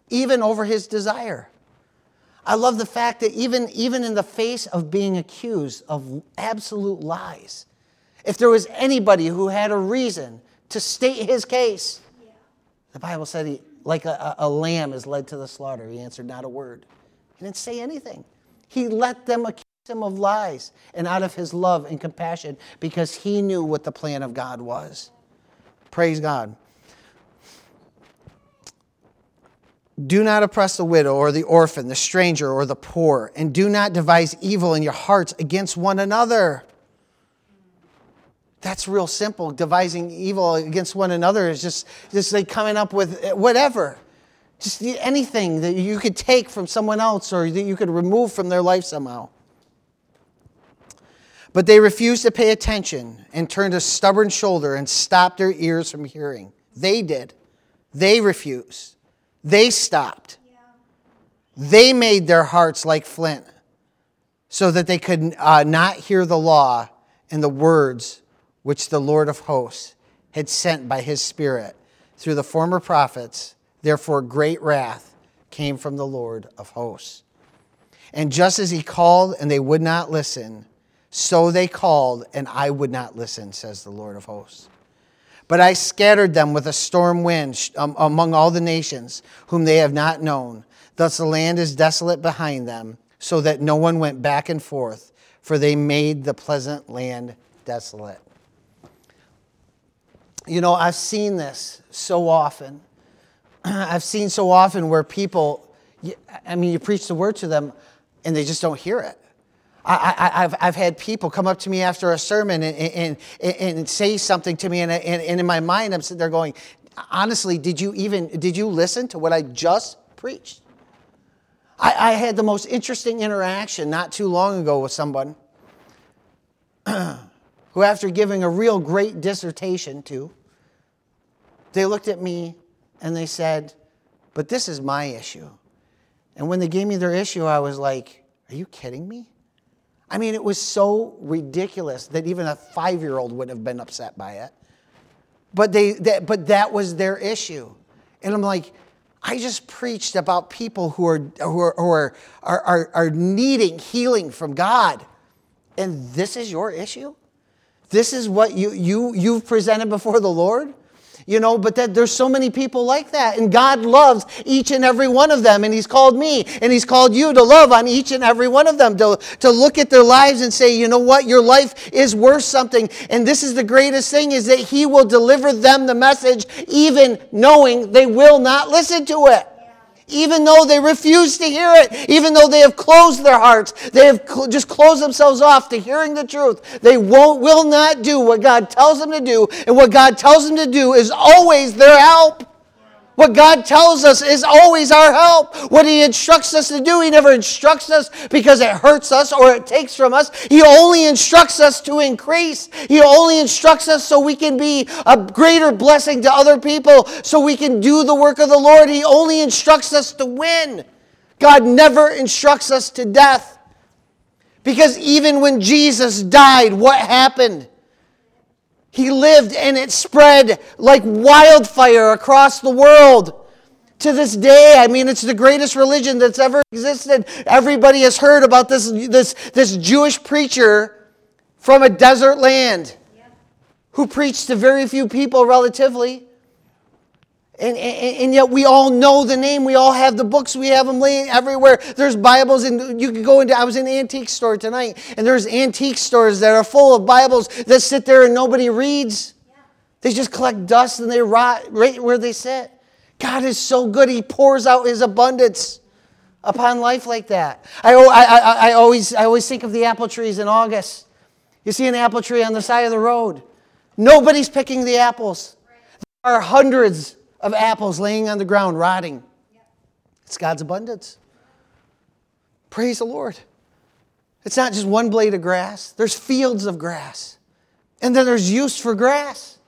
even over his desire. I love the fact that even in the face of being accused of absolute lies, if there was anybody who had a reason to state his case, the Bible said he, like a lamb is led to the slaughter, he answered not a word. He didn't say anything. He let them accuse him of lies and out of his love and compassion because he knew what the plan of God was. Praise God. Do not oppress the widow or the orphan, the stranger or the poor, and do not devise evil in your hearts against one another. That's real simple. Devising evil against one another is just like coming up with whatever. Just anything that you could take from someone else or that you could remove from their life somehow. But they refused to pay attention and turned a stubborn shoulder and stopped their ears from hearing. They did. They refused. They stopped. They made their hearts like flint so that they could not hear the law and the words which the Lord of hosts had sent by his Spirit through the former prophets. Therefore great wrath came from the Lord of hosts. And just as he called and they would not listen, so they called and I would not listen, says the Lord of hosts. But I scattered them with a storm wind among all the nations whom they have not known. Thus the land is desolate behind them, so that no one went back and forth, for they made the pleasant land desolate. You know, I've seen this so often. I've seen so often where people, you preach the word to them and they just don't hear it. I've had people come up to me after a sermon and say something to me, and in my mind I'm sitting there going, honestly, did you listen to what I just preached? I had the most interesting interaction not too long ago with someone who, after giving a real great dissertation to, they looked at me and they said, but this is my issue. And when they gave me their issue, I was like, are you kidding me? I mean, it was so ridiculous that even a 5-year-old wouldn't have been upset by it. But that was their issue. And I'm like, I just preached about people who are needing healing from God. And this is your issue? This is what you've presented before the Lord? You know, but there's so many people like that. And God loves each and every one of them. And he's called me and he's called you to love on each and every one of them. To look at their lives and say, you know what? Your life is worth something. And this is the greatest thing, is that he will deliver them the message even knowing they will not listen to it. Even though they refuse to hear it, even though they have closed their hearts, they have just closed themselves off to hearing the truth, they will not do what God tells them to do, and what God tells them to do is always their help. What God tells us is always our help. What he instructs us to do, he never instructs us because it hurts us or it takes from us. He only instructs us to increase. He only instructs us so we can be a greater blessing to other people, so we can do the work of the Lord. He only instructs us to win. God never instructs us to death. Because even when Jesus died, what happened? He lived and it spread like wildfire across the world. To this day, I mean, it's the greatest religion that's ever existed. Everybody has heard about this Jewish preacher from a desert land who preached to very few people relatively. And yet we all know the name. We all have the books. We have them laying everywhere. There's Bibles, and you can go into, I was in an antique store tonight, and there's antique stores that are full of Bibles that sit there and nobody reads. They just collect dust and they rot right where they sit. God is so good. He pours out his abundance upon life like that. I always think of the apple trees in August. You see an apple tree on the side of the road. Nobody's picking the apples. There are hundreds of apples laying on the ground, rotting. It's God's abundance. Praise the Lord. It's not just one blade of grass. There's fields of grass. And then there's use for grass.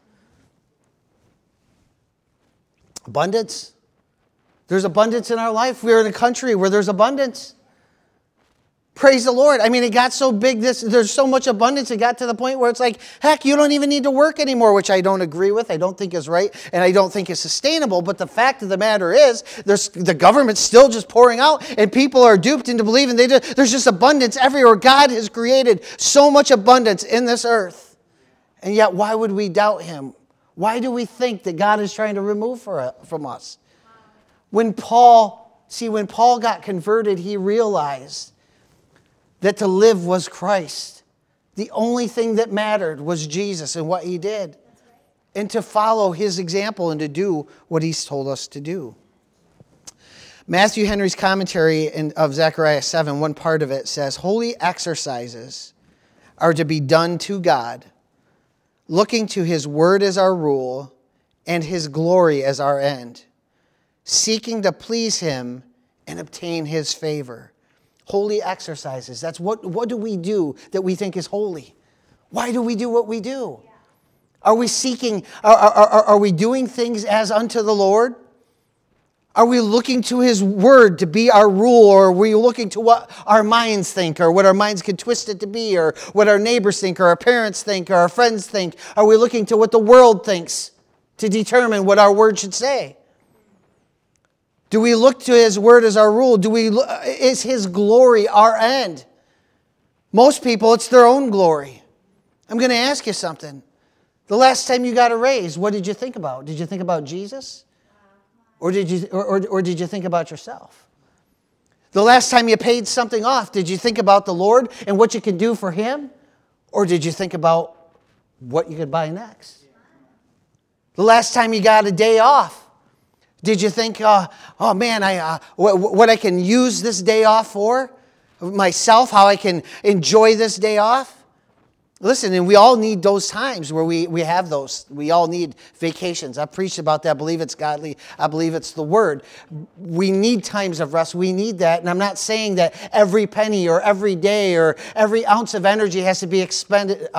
Abundance. There's abundance in our life. We're in a country where there's abundance. Praise the Lord. I mean, it got so big, there's so much abundance, it got to the point where it's like, heck, you don't even need to work anymore, which I don't agree with, I don't think is right, and I don't think is sustainable. But the fact of the matter is, the government's still just pouring out, and people are duped into believing there's just abundance everywhere. God has created so much abundance in this earth. And yet, why would we doubt him? Why do we think that God is trying to remove from us? When Paul got converted, he realized that to live was Christ. The only thing that mattered was Jesus and what he did. And to follow his example and to do what he's told us to do. Matthew Henry's commentary of Zechariah 7, one part of it says, holy exercises are to be done to God, looking to his word as our rule and his glory as our end, seeking to please him and obtain his favor. Holy exercises. That's what do we do that we think is holy? Why do we do what we do? Are we seeking, are we doing things as unto the Lord? Are we looking to his word to be our rule, or are we looking to what our minds think, or what our minds can twist it to be, or what our neighbors think, or our parents think, or our friends think? Are we looking to what the world thinks to determine what our word should say? Do we look to his word as our rule? Is his glory our end? Most people, it's their own glory. I'm going to ask you something. The last time you got a raise, what did you think about? Did you think about Jesus? Or did you think about yourself? The last time you paid something off, did you think about the Lord and what you can do for him? Or did you think about what you could buy next? The last time you got a day off, did you think, oh man, what I can use this day off for? Myself, how I can enjoy this day off? Listen, and we all need those times where we have those. We all need vacations. I've preached about that. I believe it's godly. I believe it's the word. We need times of rest. We need that. And I'm not saying that every penny or every day or every ounce of energy has to be expended,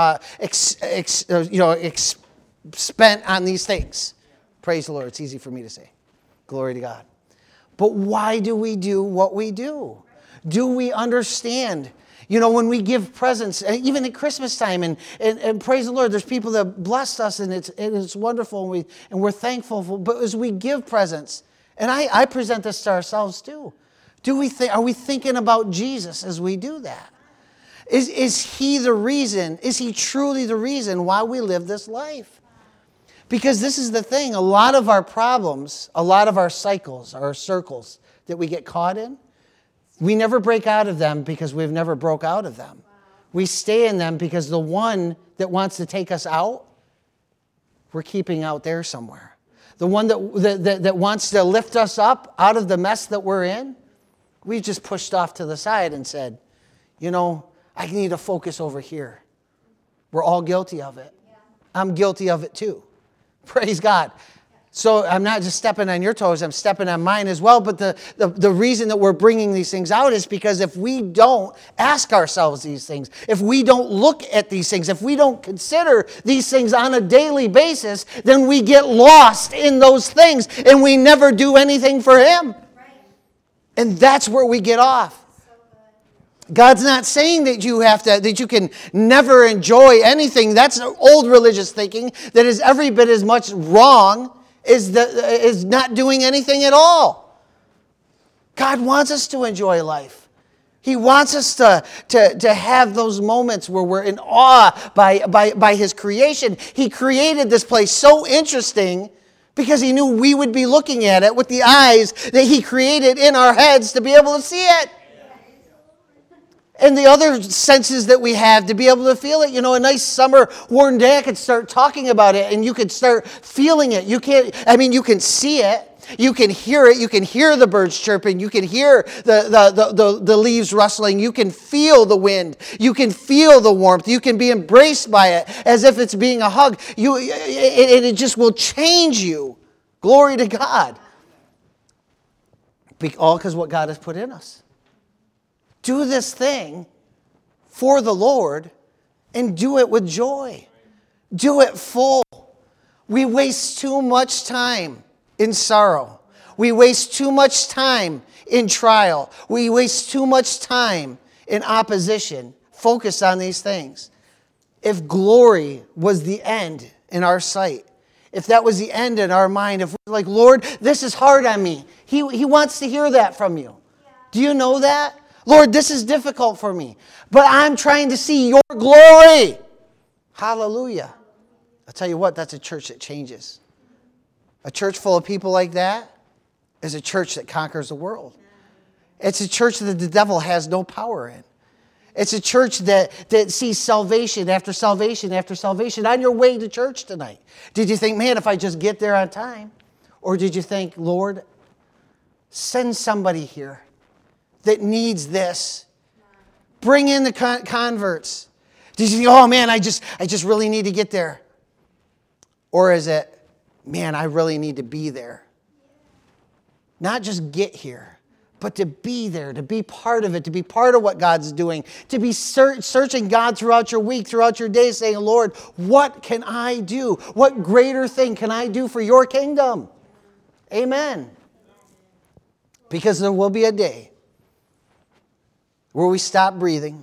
spent on these things. Praise the Lord. It's easy for me to say. Glory to God. But why do we do what we do? Do we understand? You know, when we give presents, even at Christmas time, and praise the Lord, there's people that blessed us, and it's wonderful, and we're thankful. But as we give presents, and I present this to ourselves too, are we thinking about Jesus as we do that? Is he the reason? Is he truly the reason why we live this life? Because this is the thing, a lot of our problems, a lot of our cycles, our circles that we get caught in, we never break out of them because we've never broke out of them. Wow. We stay in them because the one that wants to take us out, we're keeping out there somewhere. The one that wants to lift us up out of the mess that we're in, we've just pushed off to the side and said, you know, I need to focus over here. We're all guilty of it. Yeah. I'm guilty of it too. Praise God. So I'm not just stepping on your toes, I'm stepping on mine as well. But the reason that we're bringing these things out is because if we don't ask ourselves these things, if we don't look at these things, if we don't consider these things on a daily basis, then we get lost in those things and we never do anything for him. And that's where we get off. God's not saying that you can never enjoy anything. That's old religious thinking that is every bit as much wrong is not doing anything at all. God wants us to enjoy life. He wants us to have those moments where we're in awe by his creation. He created this place so interesting because he knew we would be looking at it with the eyes that he created in our heads to be able to see it. And the other senses that we have to be able to feel it. You know, a nice summer warm day, I could start talking about it and you could start feeling it. You can see it. You can hear it. You can hear the birds chirping. You can hear the leaves rustling. You can feel the wind. You can feel the warmth. You can be embraced by it as if it's being a hug. It just will change you. Glory to God. All because what God has put in us. Do this thing for the Lord and do it with joy. Do it full. We waste too much time in sorrow. We waste too much time in trial. We waste too much time in opposition, focused on these things. If glory was the end in our sight, if that was the end in our mind, if we're like, Lord, this is hard on me. He wants to hear that from you. Do you know that? Lord, this is difficult for me, but I'm trying to see your glory. Hallelujah. I'll tell you what, that's a church that changes. A church full of people like that is a church that conquers the world. It's a church that the devil has no power in. It's a church that sees salvation after salvation after salvation on your way to church tonight. Did you think, man, if I just get there on time? Or did you think, Lord, send somebody here that needs this? Bring in the converts. Did you think, oh man, I just really need to get there? Or is it, man, I really need to be there? Not just get here, but to be there, to be part of it, to be part of what God's doing, to be searching God throughout your week, throughout your day, saying, Lord, what can I do? What greater thing can I do for your kingdom? Amen. Because there will be a day where we stop breathing.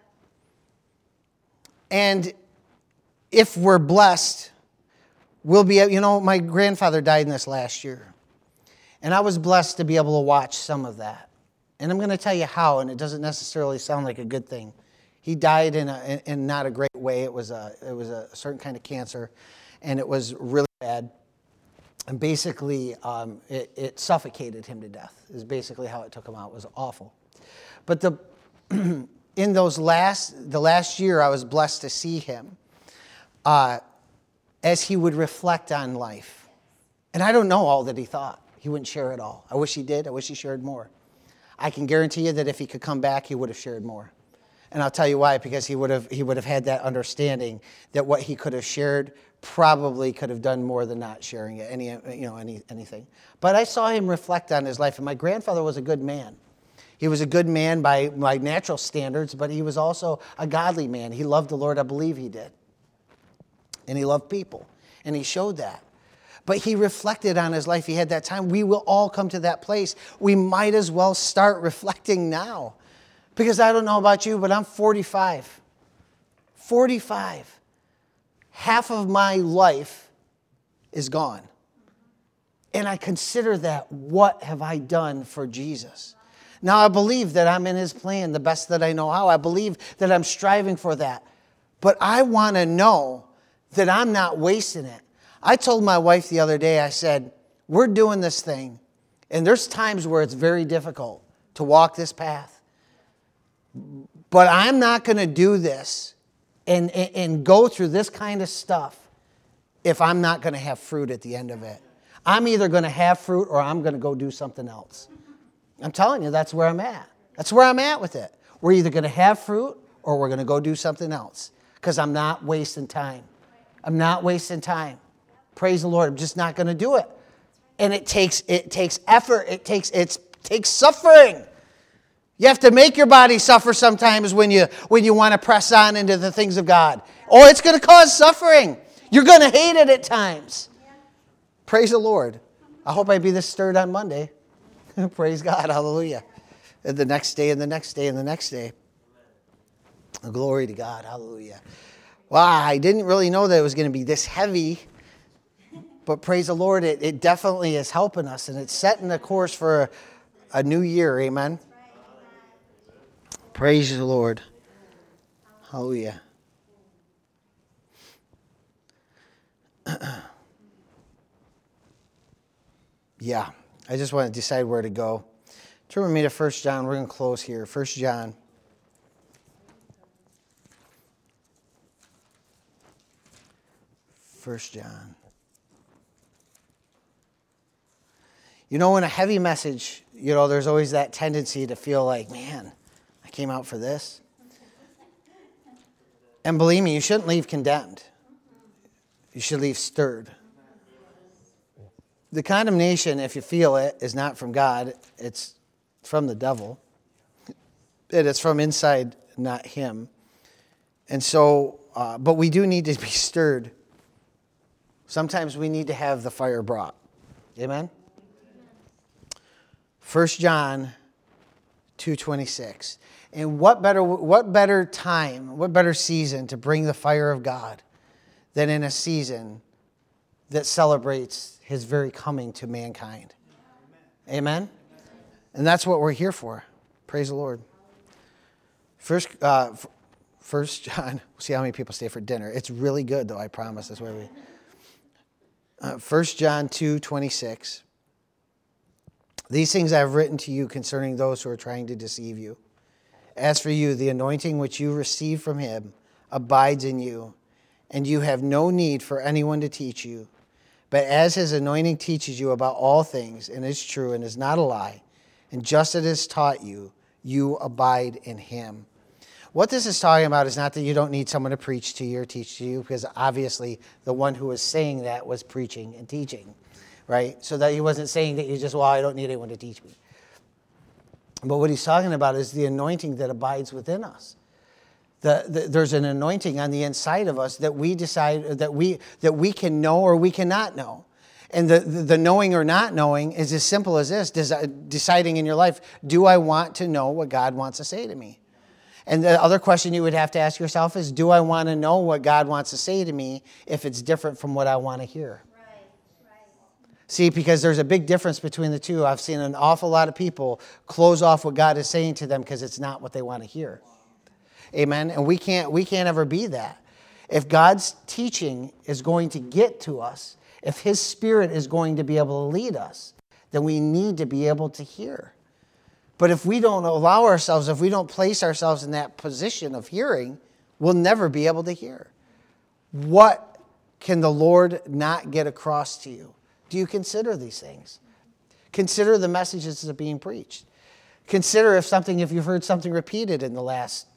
And if we're blessed, we'll be, my grandfather died in this last year. And I was blessed to be able to watch some of that. And I'm going to tell you how, and it doesn't necessarily sound like a good thing. He died in not a great way. It was a certain kind of cancer, and it was really bad. And basically, it suffocated him to death, is basically how it took him out. It was awful. But in the last year, I was blessed to see him as he would reflect on life. And I don't know all that he thought. He wouldn't share it all. I wish he did. I wish he shared more. I can guarantee you that if he could come back, he would have shared more. And I'll tell you why, because he would have had that understanding that what he could have shared probably could have done more than not sharing it, anything. But I saw him reflect on his life, and my grandfather was a good man. He was a good man by natural standards, but he was also a godly man. He loved the Lord, I believe he did. And he loved people, and he showed that. But he reflected on his life. He had that time. We will all come to that place. We might as well start reflecting now. Because I don't know about you, but I'm 45. 45. Half of my life is gone. And I consider that, what have I done for Jesus? Now, I believe that I'm in his plan the best that I know how. I believe that I'm striving for that. But I want to know that I'm not wasting it. I told my wife the other day, I said, we're doing this thing, and there's times where it's very difficult to walk this path. But I'm not going to do this and go through this kind of stuff if I'm not going to have fruit at the end of it. I'm either going to have fruit or I'm going to go do something else. I'm telling you, that's where I'm at. That's where I'm at with it. We're either going to have fruit or we're going to go do something else, because I'm not wasting time. I'm not wasting time. Praise the Lord. I'm just not going to do it. And it takes effort. It takes suffering. You have to make your body suffer sometimes when you want to press on into the things of God. Or it's going to cause suffering. You're going to hate it at times. Praise the Lord. I hope I be this stirred on Monday. Praise God. Hallelujah. And the next day and the next day and the next day. Glory to God. Hallelujah. Wow, I didn't really know that it was going to be this heavy. But praise the Lord, it definitely is helping us. And it's setting the course for a new year. Amen. Praise the Lord. Hallelujah. Yeah, I just want to decide where to go. Turn with me to 1 John. We're going to close here. 1 John. You know, in a heavy message, there's always that tendency to feel like, man, I came out for this. And believe me, you shouldn't leave condemned. You should leave stirred. The condemnation, if you feel it, is not from God. It's from the devil. And it's from inside, not him. And so, but we do need to be stirred. Sometimes we need to have the fire brought. Amen? 1 John 2:26. And what better time, what better season to bring the fire of God than in a season that celebrates his very coming to mankind. Amen? And that's what we're here for. Praise the Lord. First John, see how many people stay for dinner. It's really good, though, I promise. That's why we... 1 John 2:26. These things I have written to you concerning those who are trying to deceive you. As for you, the anointing which you receive from him abides in you, and you have no need for anyone to teach you. But as his anointing teaches you about all things, and is true and is not a lie, and just as it has taught you, you abide in him. What this is talking about is not that you don't need someone to preach to you or teach to you, because obviously the one who was saying that was preaching and teaching, right? So that he wasn't saying that you just, well, I don't need anyone to teach me. But what he's talking about is the anointing that abides within us. There's an anointing on the inside of us that we decide that we can know or we cannot know. And the knowing or not knowing is as simple as this, deciding in your life, do I want to know what God wants to say to me? And the other question you would have to ask yourself is, do I want to know what God wants to say to me if it's different from what I want to hear? See, because there's a big difference between the two. I've seen an awful lot of people close off what God is saying to them because it's not what they want to hear. Amen? And we can't ever be that. If God's teaching is going to get to us, if his Spirit is going to be able to lead us, then we need to be able to hear. But if we don't allow ourselves, if we don't place ourselves in that position of hearing, we'll never be able to hear. What can the Lord not get across to you? Do you consider these things? Consider the messages that are being preached. Consider if you've heard something repeated in the last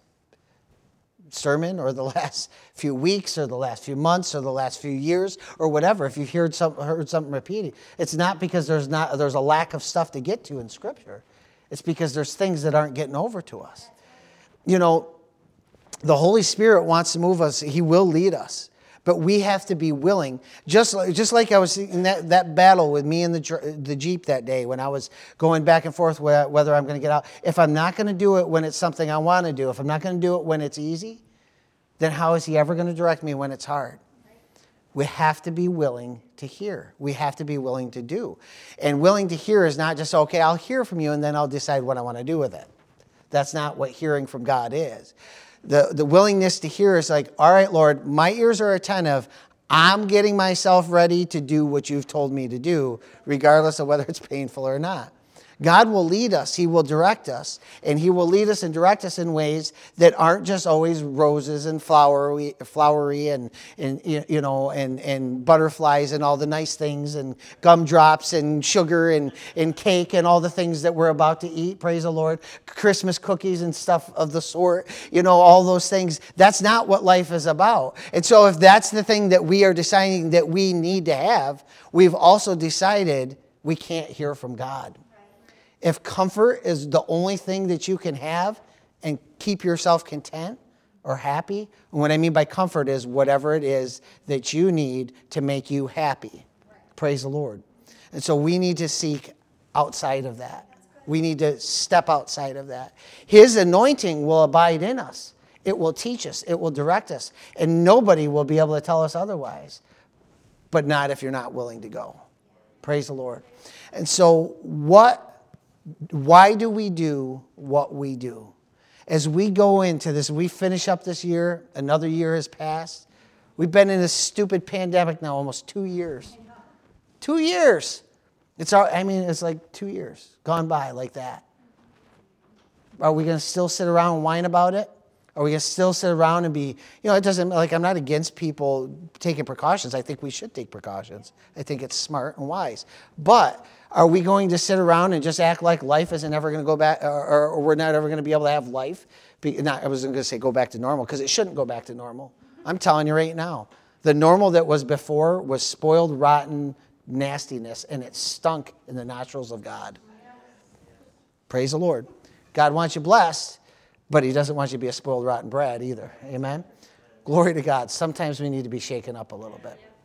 sermon or the last few weeks or the last few months or the last few years or whatever. If you've heard something repeated, it's not because there's a lack of stuff to get to in Scripture. It's because there's things that aren't getting over to us. You know, the Holy Spirit wants to move us. He will lead us. But we have to be willing, just like I was in that battle with me and the Jeep that day when I was going back and forth whether I'm going to get out. If I'm not going to do it when it's something I want to do, if I'm not going to do it when it's easy, then how is he ever going to direct me when it's hard? We have to be willing to hear. We have to be willing to do. And willing to hear is not just, okay, I'll hear from you and then I'll decide what I want to do with it. That's not what hearing from God is. The willingness to hear is like, all right, Lord, my ears are attentive. I'm getting myself ready to do what you've told me to do, regardless of whether it's painful or not. God will lead us. He will direct us. And he will lead us and direct us in ways that aren't just always roses and flowery and butterflies and all the nice things and gumdrops and sugar and cake and all the things that we're about to eat. Praise the Lord. Christmas cookies and stuff of the sort. You know, all those things. That's not what life is about. And so if that's the thing that we are deciding that we need to have, we've also decided we can't hear from God. If comfort is the only thing that you can have and keep yourself content or happy, and what I mean by comfort is whatever it is that you need to make you happy. Praise the Lord. And so we need to seek outside of that. We need to step outside of that. His anointing will abide in us. It will teach us. It will direct us. And nobody will be able to tell us otherwise. But not if you're not willing to go. Praise the Lord. And so why do we do what we do? As we go into this, we finish up this year, another year has passed. We've been in this stupid pandemic now almost 2 years. 2 years. It's like 2 years gone by like that. Are we going to still sit around and whine about it? Are we going to still sit around and be, it doesn't, I'm not against people taking precautions. I think we should take precautions. I think it's smart and wise. But are we going to sit around and just act like life isn't ever going to go back, or we're not ever going to be able to have life? I wasn't going to say go back to normal, because it shouldn't go back to normal. I'm telling you right now, the normal that was before was spoiled, rotten nastiness, and it stunk in the nostrils of God. Praise the Lord. God wants you blessed, but he doesn't want you to be a spoiled, rotten bread either. Amen? Glory to God. Sometimes we need to be shaken up a little bit.